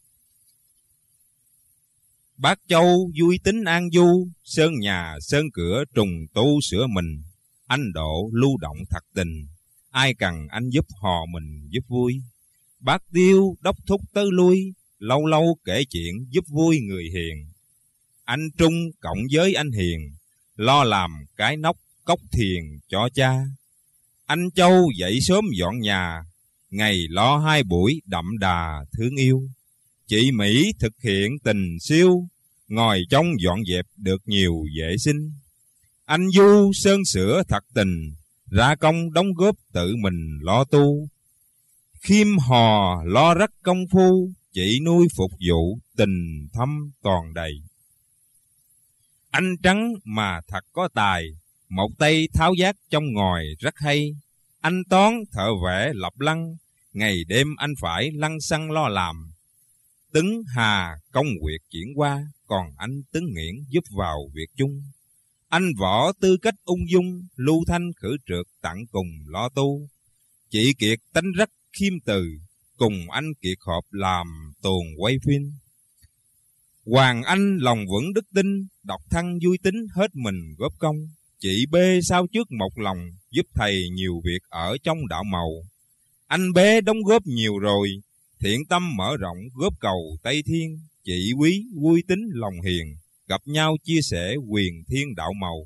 Bác Châu vui tính an du, sơn nhà sơn cửa trùng tu sửa mình. Anh Độ lưu động thật tình, ai cần anh giúp hò mình giúp vui. Bác Tiêu đốc thúc tới lui, lâu lâu kể chuyện giúp vui người hiền. Anh Trung cộng với anh Hiền, lo làm cái nóc cốc thiền cho cha. Anh Châu dậy sớm dọn nhà, ngày lo hai buổi đậm đà thương yêu. Chị Mỹ thực hiện tình siêu, ngồi trong dọn dẹp được nhiều vệ sinh. Anh Du sơn sửa thật tình, ra công đóng góp tự mình lo tu. Khiêm hò lo rất công phu, chỉ nuôi phục vụ tình thâm toàn đầy. Anh Trắng mà thật có tài, một tay tháo giác trong ngòi rất hay. Anh Toán thợ vẽ lập lăng, ngày đêm anh phải lăng xăng lo làm. Tấn Hà công việc chuyển qua, còn anh Tấn Nghiễn giúp vào việc chung. Anh Võ tư cách ung dung, Lưu Thanh khử trượt tặng cùng lo tu. Chị Kiệt tánh rất khiêm từ, cùng anh Kiệt họp làm tuồng quay phim. Hoàng Anh lòng vững đức tin, độc thân vui tính hết mình góp công. Chị B sao trước một lòng, giúp thầy nhiều việc ở trong đạo màu. Anh bé đóng góp nhiều rồi, thiện tâm mở rộng góp cầu Tây Thiên. Chị Quý vui tính lòng hiền, gặp nhau chia sẻ quyền thiên đạo màu.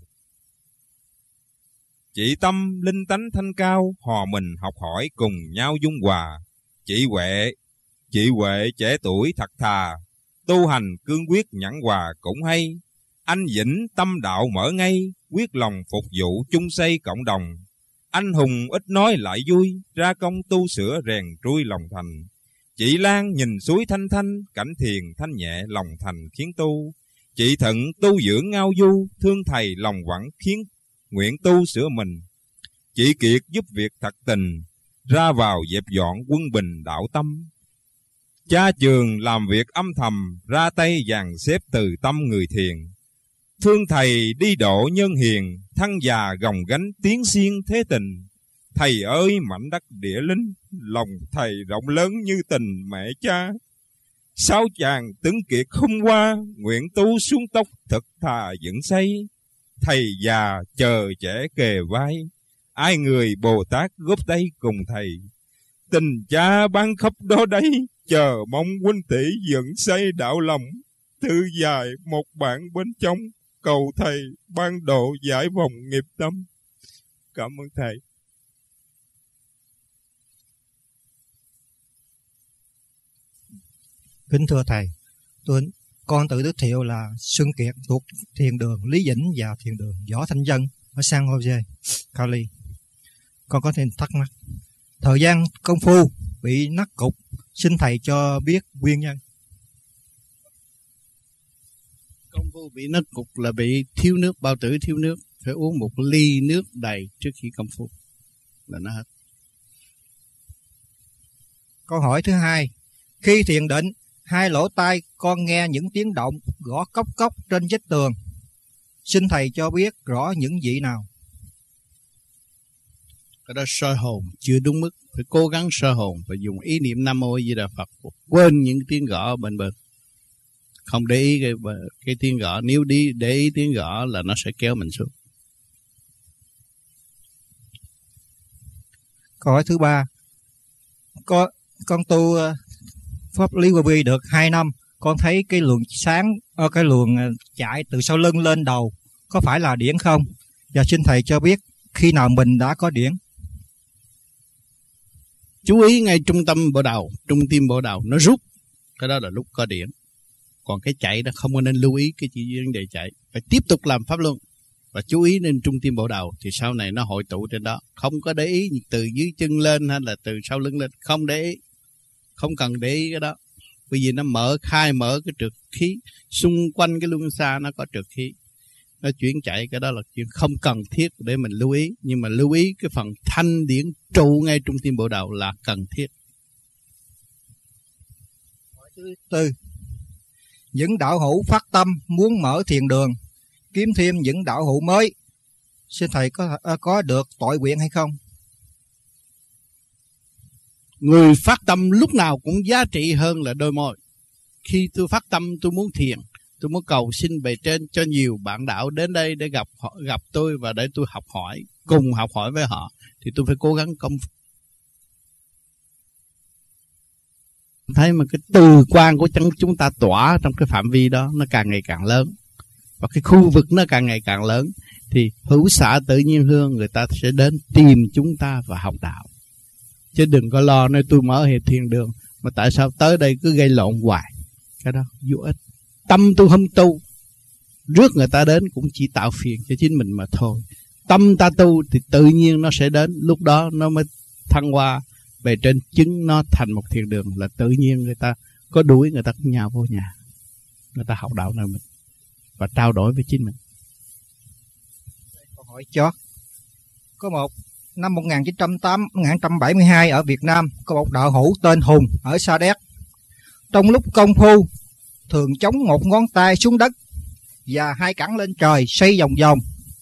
Chị Tâm linh tánh thanh cao, hò mình học hỏi cùng nhau dung hòa. Chị Huệ, chị Huệ trẻ tuổi thật thà, tu hành cương quyết nhẫn hòa cũng hay. Anh Vĩnh tâm đạo mở ngay, quyết lòng phục vụ chung xây cộng đồng. Anh Hùng ít nói lại vui, ra công tu sửa rèn trui lòng thành. Chị Lan nhìn suối thanh thanh, cảnh thiền thanh nhẹ lòng thành khiến tu. Chị Thận tu dưỡng ngao du, thương thầy lòng quặn khiến nguyện tu sửa mình. Chị Kiệt giúp việc thật tình, ra vào dẹp dọn quân bình đạo tâm. Cha Trường làm việc âm thầm, ra tay dàn xếp từ tâm người thiền. Thương thầy đi độ nhân hiền, thân già gồng gánh tiến xiên thế tình. Thầy ơi mảnh đất địa linh, lòng thầy rộng lớn như tình mẹ cha. Sáu chàng tướng kiệt không qua, nguyện tu xuống tóc thật thà dựng xây. Thầy già chờ trẻ kề vai, ai người Bồ Tát góp tay cùng thầy. Tình cha ban khắp đó đấy, chờ mong huynh tỷ dựng xây đạo lòng. Thư dài một bản bên trong, cầu thầy ban độ giải vòng nghiệp tâm. Cảm ơn thầy. Kính thưa thầy, tôi con tự giới thiệu là Xuân Kiệt, thuộc thiền đường Lý Vĩnh và thiền đường Võ Thanh Dân ở San Jose, Cali. Con có thêm thắc mắc, thời gian công phu bị nát cục, xin thầy cho biết nguyên nhân. Công phu bị nát cục là bị thiếu nước, bao tử thiếu nước, phải uống một ly nước đầy trước khi công phu là nó hết. Câu hỏi thứ hai, khi thiền định, hai lỗ tai con nghe những tiếng động gõ cốc cốc trên vách tường. Xin thầy cho biết rõ những vị nào. Cái đó soi hồn chưa đúng mức, phải cố gắng soi hồn, phải dùng ý niệm Nam Mô Di Đà Phật, quên những tiếng gõ bên bên. Không để ý cái, cái tiếng gõ, nếu đi để ý tiếng gõ là nó sẽ kéo mình xuống. Câu hỏi thứ ba, con, con tu Pháp Lý Vô Vi được hai năm, con thấy cái luồng sáng, cái luồng chạy từ sau lưng lên đầu, có phải là điển không? Và xin thầy cho biết khi nào mình đã có điển. Chú ý ngay trung tâm bộ đầu, trung tim bộ đầu, nó rút, cái đó là lúc có điển. Còn cái chạy đó không có nên lưu ý cái chỉ vấn đề chạy. Phải tiếp tục làm pháp luân và chú ý đến trung tim bộ đầu, thì sau này nó hội tụ trên đó. Không có để ý từ dưới chân lên hay là từ sau lưng lên, không để ý. Không cần để ý cái đó. Bởi vì nó mở khai mở cái trượt khí, xung quanh cái luân xa nó có trượt khí. Nó chuyển chạy, cái đó là chuyện không cần thiết để mình lưu ý. Nhưng mà lưu ý cái phần thanh điển trụ ngay trung tim bộ đầu là cần thiết. Thứ tư, những đạo hữu phát tâm muốn mở thiền đường, kiếm thêm những đạo hữu mới, xin thầy có có được tội nguyện hay không? Người phát tâm lúc nào cũng giá trị hơn là đôi môi. Khi tôi phát tâm tôi muốn thiền, tôi muốn cầu xin bề trên cho nhiều bạn đạo đến đây để gặp họ, gặp tôi và để tôi học hỏi, cùng học hỏi với họ, thì tôi phải cố gắng công phu. Thấy mà cái từ quan của chúng ta tỏa trong cái phạm vi đó nó càng ngày càng lớn, và cái khu vực nó càng ngày càng lớn, thì hữu xạ tự nhiên hương người ta sẽ đến tìm chúng ta và học đạo. Chứ đừng có lo nơi tôi mở hệ thiền đường mà tại sao tới đây cứ gây lộn hoài. Cái đó vô ích. Tâm tôi không tu, rước người ta đến cũng chỉ tạo phiền cho chính mình mà thôi. Tâm ta tu thì tự nhiên nó sẽ đến, lúc đó nó mới thăng hoa về trên chứng, nó thành một thiền đường là tự nhiên. Người ta có đuổi, người ta cũng nhào vô nhà, người ta học đạo nơi mình và trao đổi với chính mình. Câu hỏi chót. Có một năm một nghìn chín trăm bảy mươi hai ở Việt Nam có một đạo hữu tên Hùng ở Sa Đéc. Trong lúc công phu thường chống một ngón tay xuống đất và hai cẳng lên trời xoay vòng vòng.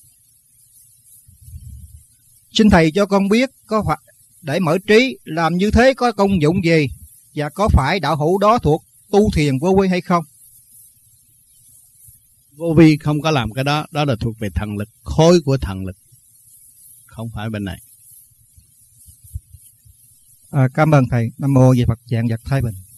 Xin thầy cho con biết có phải để mở trí làm như thế có công dụng gì, và có phải đạo hữu đó thuộc tu thiền vô vi hay không? Vô vi không có làm cái đó, đó là thuộc về thần lực, khối của thần lực, không phải bên này. À, cảm ơn thầy. Nam mô Di Phật Dạng Vật Thái Bình.